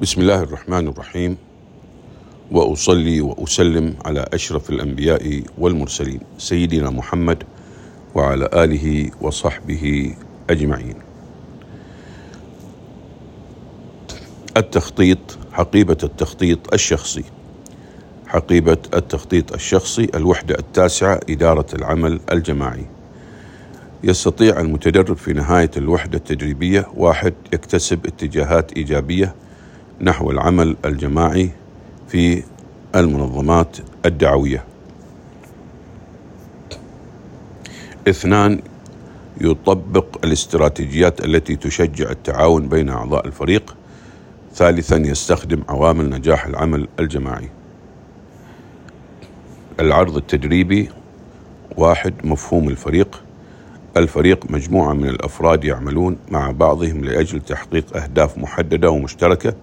بسم الله الرحمن الرحيم، وأصلي وأسلم على أشرف الأنبياء والمرسلين سيدنا محمد وعلى آله وصحبه أجمعين. التخطيط، حقيبة التخطيط الشخصي. حقيبة التخطيط الشخصي الوحدة 9، إدارة العمل الجماعي. يستطيع المتدرب في نهاية الوحدة التدريبية: 1. يكتسب اتجاهات إيجابية نحو العمل الجماعي في المنظمات الدعوية. 2. يطبق الاستراتيجيات التي تشجع التعاون بين أعضاء الفريق. 3. يستخدم عوامل نجاح العمل الجماعي. العرض التدريبي: 1. مفهوم الفريق. الفريق مجموعة من الأفراد يعملون مع بعضهم لأجل تحقيق أهداف محددة ومشتركة،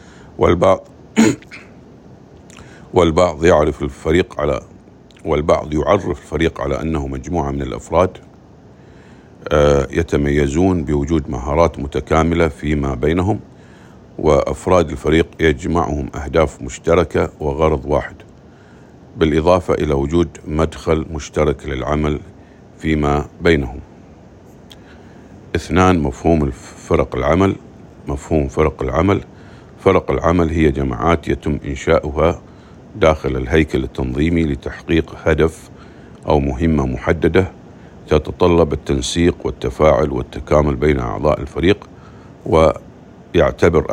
والبعض يعرف الفريق على أنه مجموعة من الأفراد يتميزون بوجود مهارات متكاملة فيما بينهم، وأفراد الفريق يجمعهم أهداف مشتركة وغرض واحد، بالإضافة إلى وجود مدخل مشترك للعمل فيما بينهم. 2. مفهوم فرق العمل. مفهوم فرق العمل: فرق العمل هي جماعات يتم إنشاؤها داخل الهيكل التنظيمي لتحقيق هدف أو مهمة محددة تتطلب التنسيق والتفاعل والتكامل بين أعضاء الفريق، ويعتبر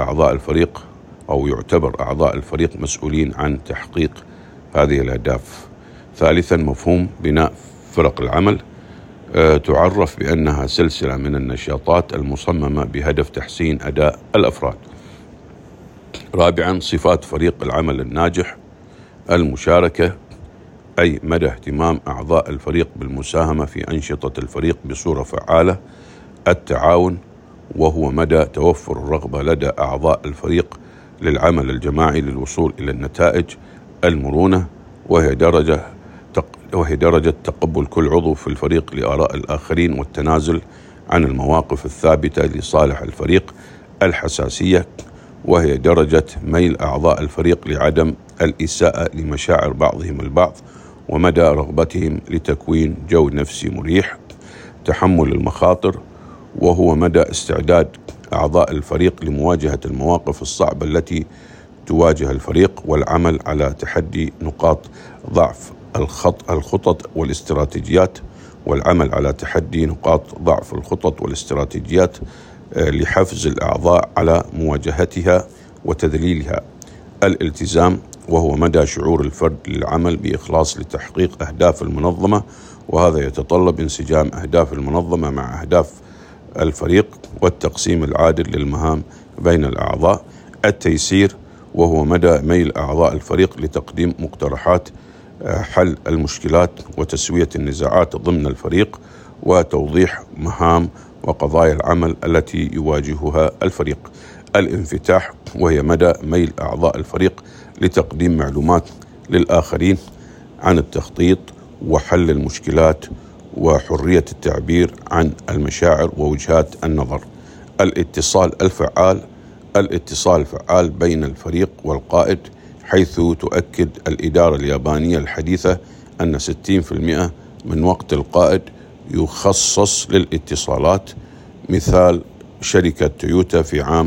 أعضاء الفريق مسؤولين عن تحقيق هذه الأهداف. 3. مفهوم بناء فرق العمل. تعرف بأنها سلسلة من النشاطات المصممة بهدف تحسين أداء الأفراد. 4. صفات فريق العمل الناجح: المشاركة، أي مدى اهتمام أعضاء الفريق بالمساهمة في أنشطة الفريق بصورة فعالة. التعاون، وهو مدى توفر الرغبة لدى أعضاء الفريق للعمل الجماعي للوصول إلى النتائج. المرونة، وهي درجة تقبل كل عضو في الفريق لآراء الآخرين والتنازل عن المواقف الثابتة لصالح الفريق. الحساسية، وهي درجة ميل أعضاء الفريق لعدم الإساءة لمشاعر بعضهم البعض ومدى رغبتهم لتكوين جو نفسي مريح. تحمل المخاطر، وهو مدى استعداد أعضاء الفريق لمواجهة المواقف الصعبة التي تواجه الفريق والعمل على تحدي نقاط ضعف الخطط والاستراتيجيات لحفز الأعضاء على مواجهتها وتذليلها. الالتزام، وهو مدى شعور الفرد للعمل بإخلاص لتحقيق أهداف المنظمة، وهذا يتطلب انسجام أهداف المنظمة مع أهداف الفريق والتقسيم العادل للمهام بين الأعضاء. التيسير، وهو مدى ميل أعضاء الفريق لتقديم مقترحات حل المشكلات وتسوية النزاعات ضمن الفريق وتوضيح مهام وقضايا العمل التي يواجهها الفريق. الانفتاح، وهي مدى ميل أعضاء الفريق لتقديم معلومات للآخرين عن التخطيط وحل المشكلات وحرية التعبير عن المشاعر ووجهات النظر. الاتصال الفعال بين الفريق والقائد، حيث تؤكد الإدارة اليابانية الحديثة أن 60% من وقت القائد يخصص للاتصالات. مثال شركة تويوتا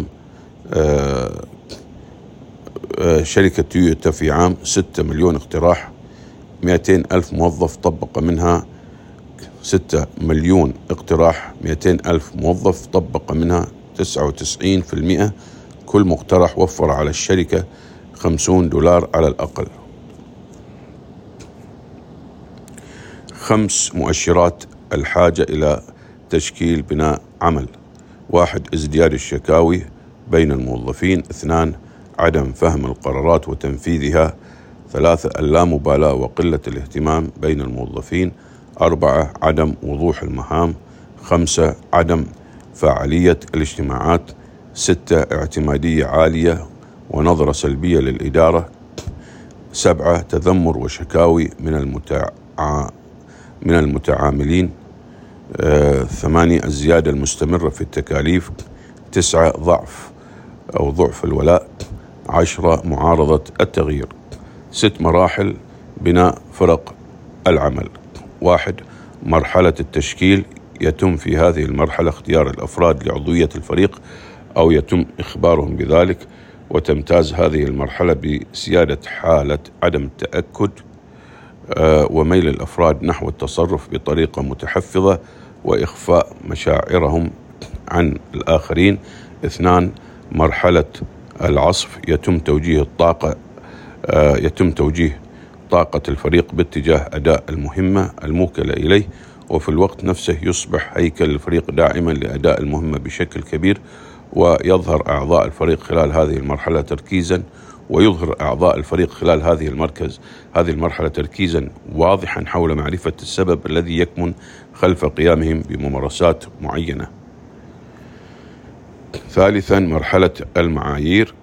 في عام 6 مليون اقتراح، 200 ألف موظف، طبق منها 6 مليون اقتراح، 200 ألف موظف، طبق منها 99%. كل مقترح وفر على الشركة $50 على الأقل. 5 مؤشرات الحاجة إلى تشكيل بناء عمل: 1. ازدياد الشكاوي بين الموظفين. 2. عدم فهم القرارات وتنفيذها. 3. اللامبالاة وقلة الاهتمام بين الموظفين. 4. عدم وضوح المهام. 5. عدم فاعلية الاجتماعات. 6. اعتمادية عالية ونظرة سلبية للإدارة. 7. تذمر وشكاوي من المتعاملين. 8. الزيادة المستمرة في التكاليف. 9. ضعف الولاء. 10. معارضة التغيير. 6 مراحل بناء فرق العمل. 1. مرحلة التشكيل، يتم في هذه المرحلة اختيار الأفراد لعضوية الفريق أو يتم إخبارهم بذلك، وتمتاز هذه المرحلة بسيادة حالة عدم التأكد وميل الأفراد نحو التصرف بطريقة متحفظة وإخفاء مشاعرهم عن الآخرين. 2. مرحلة العصف، يتم توجيه طاقة الفريق باتجاه أداء المهمة الموكلة إليه، وفي الوقت نفسه يصبح هيكل الفريق داعما لأداء المهمة بشكل كبير، ويظهر أعضاء الفريق خلال هذه المرحلة تركيزا ويظهر أعضاء الفريق خلال هذه المرحلة تركيزا واضحا حول معرفة السبب الذي يكمن خلف قيامهم بممارسات معينة. 3. مرحلة المعايير.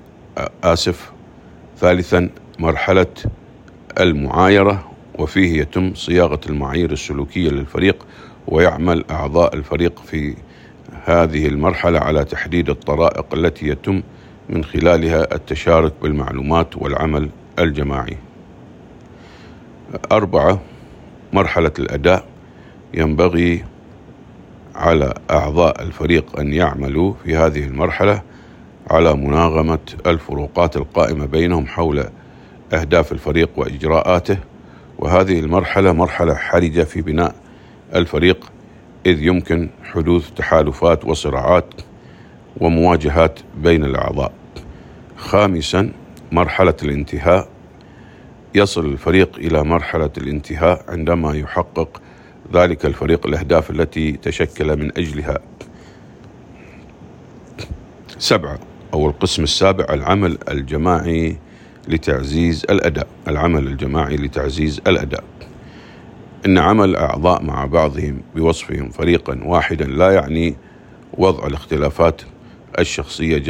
3. مرحلة المعايرة، وفيه يتم صياغة المعايير السلوكية للفريق، ويعمل أعضاء الفريق في هذه المرحلة على تحديد الطرائق التي يتم من خلالها التشارك بالمعلومات والعمل الجماعي. 4. مرحلة الأداء، ينبغي على أعضاء الفريق أن يعملوا في هذه المرحلة على مناغمة الفروقات القائمة بينهم حول أهداف الفريق وإجراءاته، وهذه المرحلة مرحلة حرجة في بناء الفريق، إذ يمكن حدوث تحالفات وصراعات ومواجهات بين الأعضاء. 5. مرحلة الانتهاء، يصل الفريق إلى مرحلة الانتهاء عندما يحقق ذلك الفريق الأهداف التي تشكل من أجلها. 7. أو القسم السابع، العمل الجماعي لتعزيز الأداء. العمل الجماعي لتعزيز الأداء، إن عمل أعضاء مع بعضهم بوصفهم فريقا واحدا لا يعني وضع الاختلافات الشخصية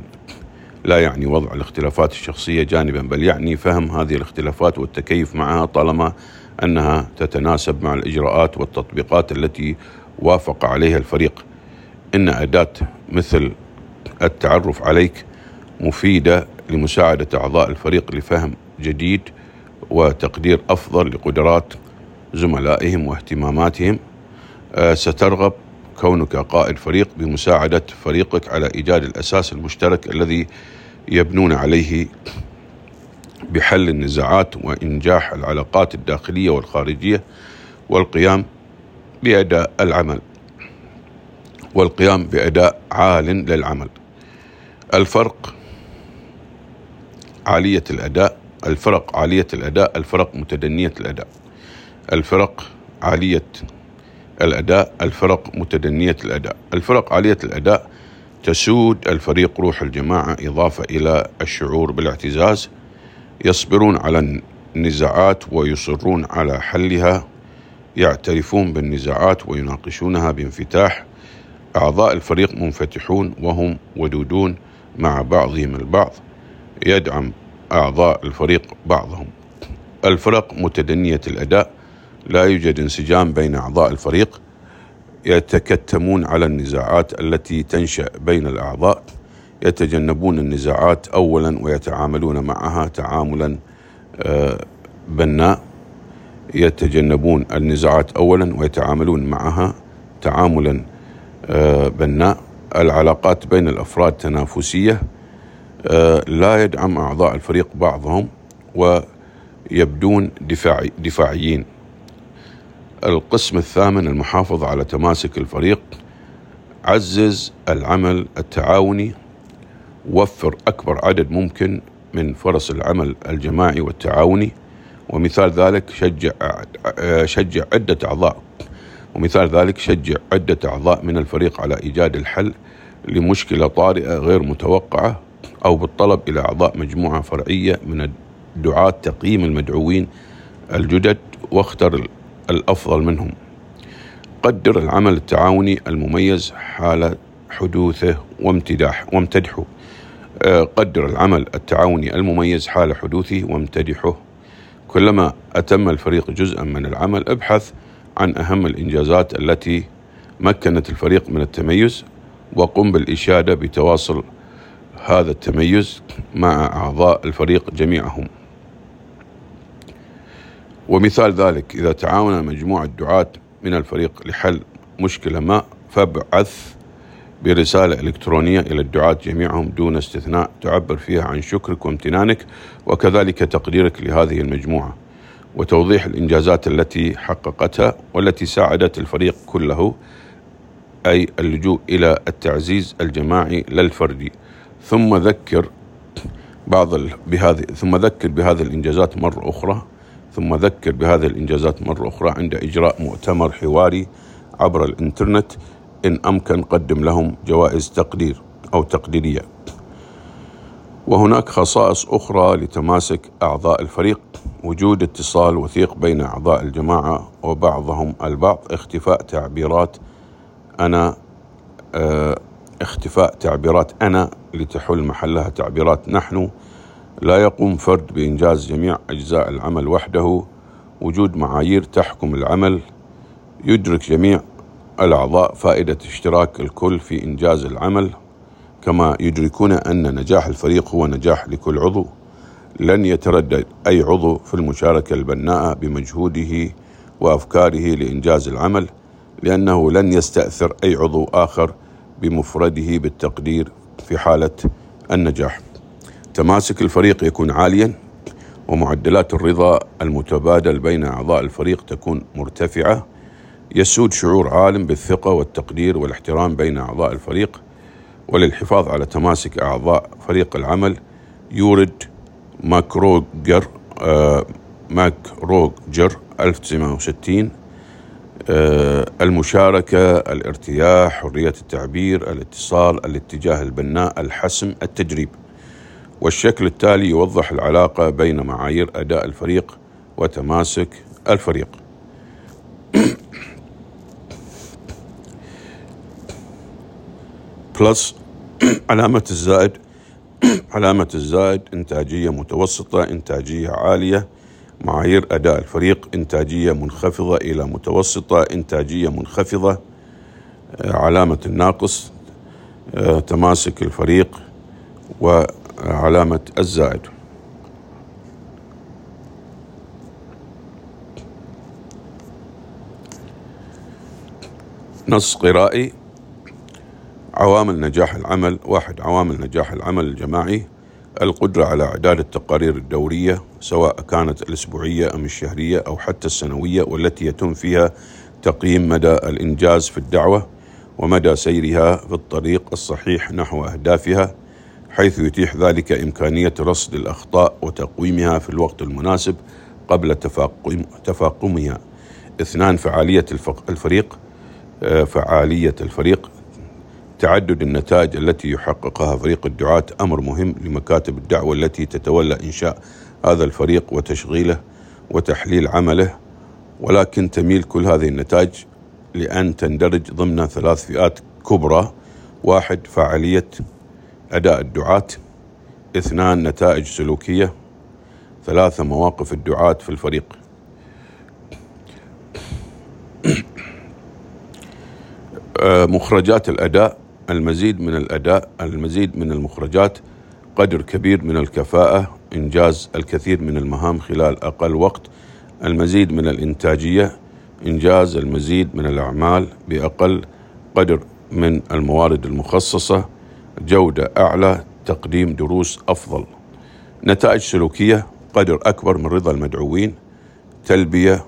جانبا، بل يعني فهم هذه الاختلافات والتكيف معها طالما أنها تتناسب مع الإجراءات والتطبيقات التي وافق عليها الفريق. إن أداة مثل التعرف عليك مفيدة لمساعدة أعضاء الفريق لفهم جديد وتقدير أفضل لقدرات زملائهم واهتماماتهم. سترغب كونك قائد فريق بمساعدة فريقك على إيجاد الأساس المشترك الذي يبنون عليه بحل النزاعات وإنجاح العلاقات الداخلية والخارجية، والقيام بأداء عال للعمل. الفرق عالية الأداء، الفرق متدنية الأداء. الفرق عالية الأداء، الفرق متدنية الأداء. الفرق عالية الأداء تسود الفريق روح الجماعة إضافة إلى الشعور بالاعتزاز، يصبرون على النزاعات ويصرون على حلها، يعترفون بالنزاعات ويناقشونها بانفتاح. أعضاء الفريق منفتحون وهم ودودون مع بعضهم البعض، يدعم أعضاء الفريق بعضهم. الفرق متدنية الأداء لا يوجد انسجام بين أعضاء الفريق، يتكتمون على النزاعات التي تنشأ بين الأعضاء، يتجنبون النزاعات أولا ويتعاملون معها تعاملا بناء. العلاقات بين الأفراد تنافسية، لا يدعم أعضاء الفريق بعضهم ويبدون دفاعيين. القسم الثامن، المحافظة على تماسك الفريق. عزز العمل التعاوني، وفر أكبر عدد ممكن من فرص العمل الجماعي والتعاوني، ومثال ذلك شجع عدة أعضاء من الفريق على إيجاد الحل لمشكلة طارئة غير متوقعة، أو بالطلب إلى أعضاء مجموعة فرعية من الدعاة تقييم المدعوين الجدد واختر الأفضل منهم. قدر العمل التعاوني المميز حال حدوثه وامتدحه. قدر العمل التعاوني المميز حال حدوثه وامتدحه. كلما أتم الفريق جزءا من العمل، ابحث عن أهم الإنجازات التي مكنت الفريق من التميز، وقم بالإشادة بتواصل هذا التميز مع أعضاء الفريق جميعهم. ومثال ذلك إذا تعاون مجموعة دعاة من الفريق لحل مشكلة ما، فابعث برسالة إلكترونية إلى الدعاة جميعهم دون استثناء تعبر فيها عن شكرك وامتنانك وكذلك تقديرك لهذه المجموعة، وتوضيح الإنجازات التي حققتها والتي ساعدت الفريق كله، أي اللجوء إلى التعزيز الجماعي لا الفردي. ثم ذكر بهذه الإنجازات مرة أخرى عند إجراء مؤتمر حواري عبر الإنترنت، إن أمكن قدم لهم جوائز تقدير أو تقديرية. وهناك خصائص أخرى لتماسك أعضاء الفريق: وجود اتصال وثيق بين أعضاء الجماعة وبعضهم البعض، اختفاء تعبيرات أنا لتحل محلها تعبيرات نحن، لا يقوم فرد بإنجاز جميع أجزاء العمل وحده، وجود معايير تحكم العمل، يدرك جميع الأعضاء فائدة اشتراك الكل في إنجاز العمل، كما يدركون أن نجاح الفريق هو نجاح لكل عضو. لن يتردد أي عضو في المشاركة البناءة بمجهوده وأفكاره لإنجاز العمل، لأنه لن يستأثر أي عضو آخر بمفرده بالتقدير في حالة النجاح. تماسك الفريق يكون عاليا، ومعدلات الرضا المتبادل بين أعضاء الفريق تكون مرتفعة، يسود شعور عالٍ بالثقة والتقدير والاحترام بين أعضاء الفريق. وللحفاظ على تماسك أعضاء فريق العمل يورد ماكروجر 1960 المشاركة، الارتياح، حرية التعبير، الاتصال، الاتجاه البناء، الحسم، التجريب. والشكل التالي يوضح العلاقة بين معايير أداء الفريق وتماسك الفريق. بلس علامة الزائد. علامة الزائد: إنتاجية متوسطة، إنتاجية عالية. معايير أداء الفريق: إنتاجية منخفضة إلى متوسطة، إنتاجية منخفضة. علامة الناقص: تماسك الفريق. وعلامة الزائد. نص قرائي: عوامل نجاح العمل. 1. عوامل نجاح العمل الجماعي: القدرة على إعداد التقارير الدورية، سواء كانت الأسبوعية أم الشهرية أو حتى السنوية، والتي يتم فيها تقييم مدى الإنجاز في الدعوة ومدى سيرها في الطريق الصحيح نحو أهدافها، حيث يتيح ذلك إمكانية رصد الأخطاء وتقويمها في الوقت المناسب قبل تفاقمها. 2. فعالية الفريق. تعدد النتائج التي يحققها فريق الدعاة أمر مهم لمكاتب الدعوة التي تتولى إنشاء هذا الفريق وتشغيله وتحليل عمله، ولكن تميل كل هذه النتائج لأن تندرج ضمن 3 فئات كبرى: 1. فعالية أداء الدعاة. 2. نتائج سلوكية. 3. مواقف الدعاة في الفريق. مخرجات الأداء: المزيد من المخرجات، قدر كبير من الكفاءة، إنجاز الكثير من المهام خلال أقل وقت، المزيد من الإنتاجية، إنجاز المزيد من الأعمال بأقل قدر من الموارد المخصصة، جودة أعلى، تقديم دروس أفضل. نتائج سلوكية: قدر أكبر من رضا المدعوين، تلبية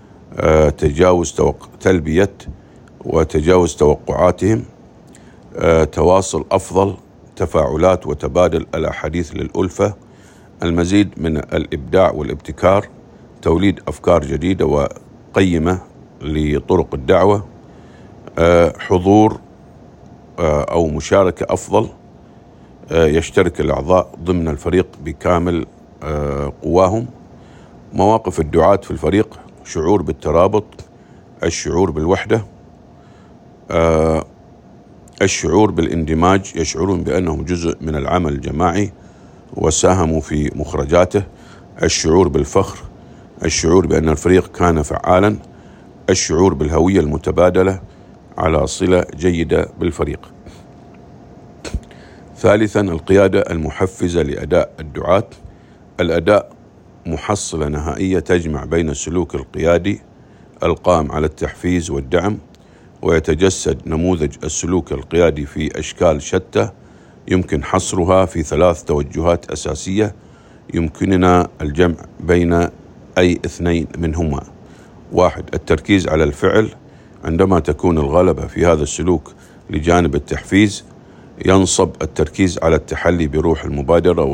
وتجاوز توقعاتهم، تواصل أفضل، تفاعلات وتبادل الأحاديث للألفة، المزيد من الإبداع والابتكار، توليد أفكار جديدة وقيمة لطرق الدعوة، حضور أو مشاركة أفضل، يشترك الأعضاء ضمن الفريق بكامل قواهم. مواقف الدعاة في الفريق: شعور بالترابط، الشعور بالوحدة، الشعور بالاندماج، يشعرون بأنهم جزء من العمل الجماعي وساهموا في مخرجاته، الشعور بالفخر، الشعور بأن الفريق كان فعالا، الشعور بالهوية المتبادلة على صلة جيدة بالفريق. ثالثا، القيادة المحفزة لأداء الدعاة. الأداء محصلة نهائية تجمع بين السلوك القيادي القائم على التحفيز والدعم، ويتجسد نموذج السلوك القيادي في أشكال شتى يمكن حصرها في 3 توجهات أساسية يمكننا الجمع بين أي 2 منهما. 1. التركيز على الفعل. عندما تكون الغلبة في هذا السلوك لجانب التحفيز، ينصب التركيز على التحلي بروح المبادرة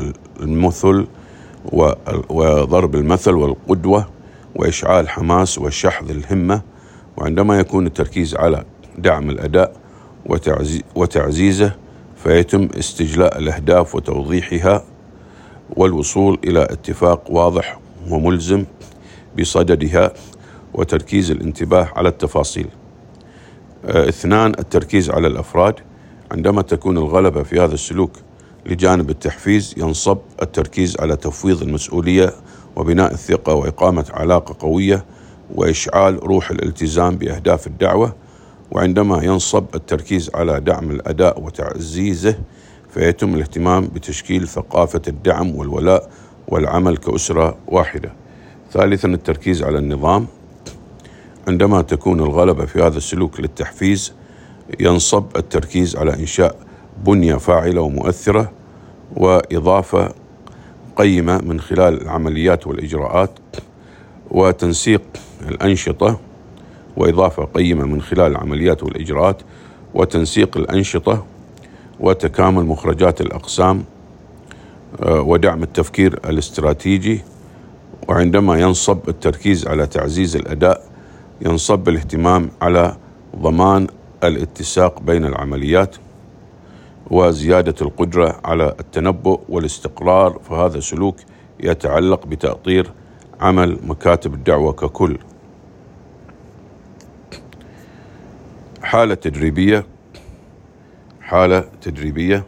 وضرب المثل والقدوة وإشعال حماس وشحذ الهمة. وعندما يكون التركيز على دعم الأداء وتعزيزه، فيتم استجلاء الأهداف وتوضيحها والوصول إلى اتفاق واضح وملزم بصددها وتركيز الانتباه على التفاصيل. 2. التركيز على الأفراد. عندما تكون الغلبة في هذا السلوك لجانب التحفيز، ينصب التركيز على تفويض المسؤولية وبناء الثقة وإقامة علاقة قوية وإشعال روح الالتزام بأهداف الدعوة. وعندما ينصب التركيز على دعم الأداء وتعزيزه، فيتم الاهتمام بتشكيل ثقافة الدعم والولاء والعمل كأسرة واحدة. 3. التركيز على النظام. عندما تكون الغلبة في هذا السلوك للتحفيز، ينصب التركيز على إنشاء بنية فاعلة ومؤثرة وإضافة قيمة من خلال العمليات والإجراءات وتنسيق الأنشطة وتكامل مخرجات الأقسام ودعم التفكير الاستراتيجي. وعندما ينصب التركيز على تعزيز الأداء، ينصب الاهتمام على ضمان الاتساق بين العمليات وزيادة القدرة على التنبؤ والاستقرار. فهذا سلوك يتعلق بتأطير عمل مكاتب الدعوة ككل. حالة تدريبية.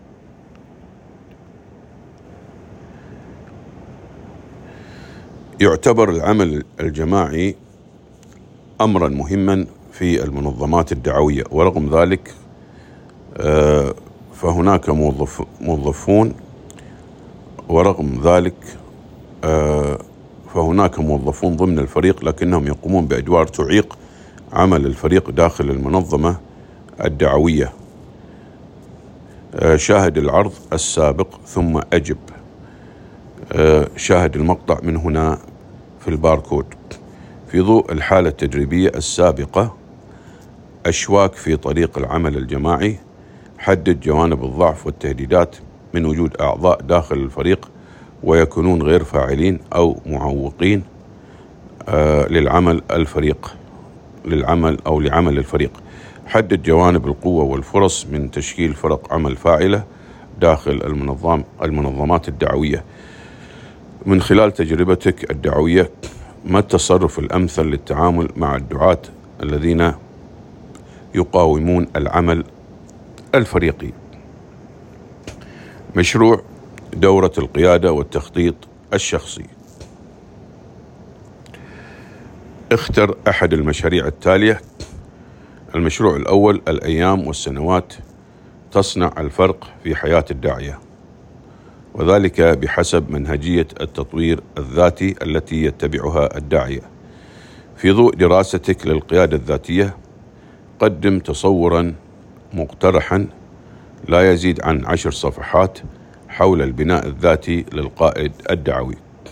يعتبر العمل الجماعي أمرا مهما في المنظمات الدعوية، ورغم ذلك فهناك موظفون ضمن الفريق، لكنهم يقومون بأدوار تعيق عمل الفريق داخل المنظمة الدعوية. شاهد العرض السابق ثم أجب. شاهد المقطع من هنا في الباركود. في ضوء الحالة التدريبية السابقة، أشواك في طريق العمل الجماعي. حدد جوانب الضعف والتهديدات من وجود أعضاء داخل الفريق ويكونون غير فاعلين أو معوقين لعمل الفريق. حدد جوانب القوة والفرص من تشكيل فرق عمل فاعلة داخل المنظمات الدعوية. من خلال تجربتك الدعوية، ما التصرف الأمثل للتعامل مع الدعاة الذين يقاومون العمل الفريقي؟ مشروع دورة القيادة والتخطيط الشخصي. اختر أحد المشاريع التالية. المشروع الأول: الأيام والسنوات تصنع الفرق في حياة الداعية، وذلك بحسب منهجية التطوير الذاتي التي يتبعها الداعية. في ضوء دراستك للقيادة الذاتية، قدم تصورا مقترحا لا يزيد عن 10 صفحات حول البناء الذاتي للقائد الدعوي.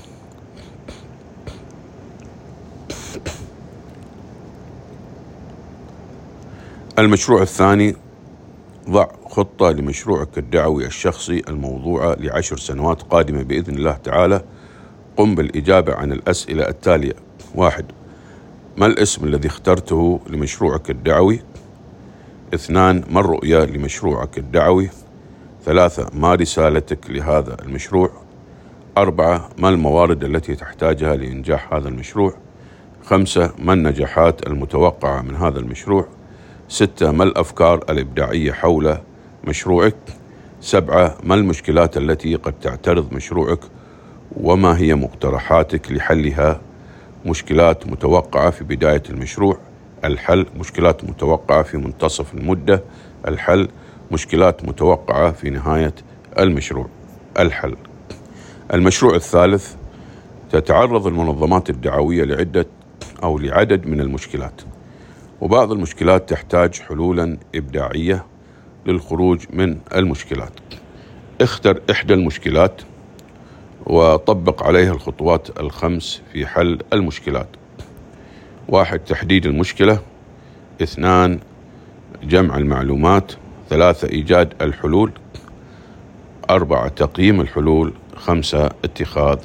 المشروع الثاني: ضع خطة لمشروعك الدعوي الشخصي الموضوعة ل10 سنوات قادمة بإذن الله تعالى. قم بالإجابة عن الأسئلة التالية: 1. ما الاسم الذي اخترته لمشروعك الدعوي؟ 2. ما الرؤية لمشروعك الدعوي؟ 3. ما رسالتك لهذا المشروع؟ 4. ما الموارد التي تحتاجها لإنجاح هذا المشروع؟ 5. ما النجاحات المتوقعة من هذا المشروع؟ 6. ما الأفكار الإبداعية حول مشروعك؟ 7. ما المشكلات التي قد تعترض مشروعك وما هي مقترحاتك لحلها؟ مشكلات متوقعة في بداية المشروع، الحل. مشكلات متوقعة في منتصف المدة، الحل. مشكلات متوقعة في نهاية المشروع. الحل: المشروع الثالث: تتعرض المنظمات الدعوية لعدد من المشكلات، وبعض المشكلات تحتاج حلولا إبداعية للخروج من المشكلات. اختر إحدى المشكلات وطبق عليها الخطوات ال5 في حل المشكلات. 1. تحديد المشكلة. 2. جمع المعلومات. 3. إيجاد الحلول. 4. تقييم الحلول. 5. اتخاذ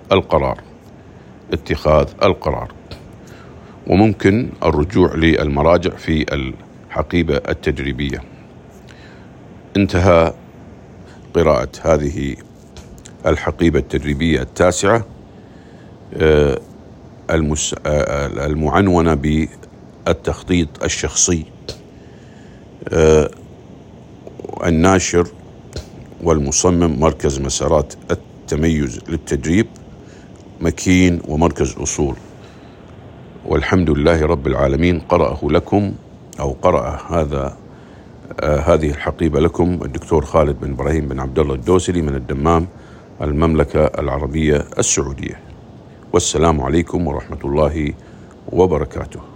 القرار. وممكن الرجوع للمراجع في الحقيبة التدريبية. انتهى قراءة هذه الحقيبة التدريبية التاسعة المعنونة بالتخطيط الشخصي. الناشر والمصمم مركز مسارات التميز للتدريب مكين ومركز أصول. والحمد لله رب العالمين. قرأه لكم أو قرأ هذه الحقيبة لكم الدكتور خالد بن إبراهيم بن عبد الله الدوسري من الدمام، المملكة العربية السعودية. والسلام عليكم ورحمة الله وبركاته.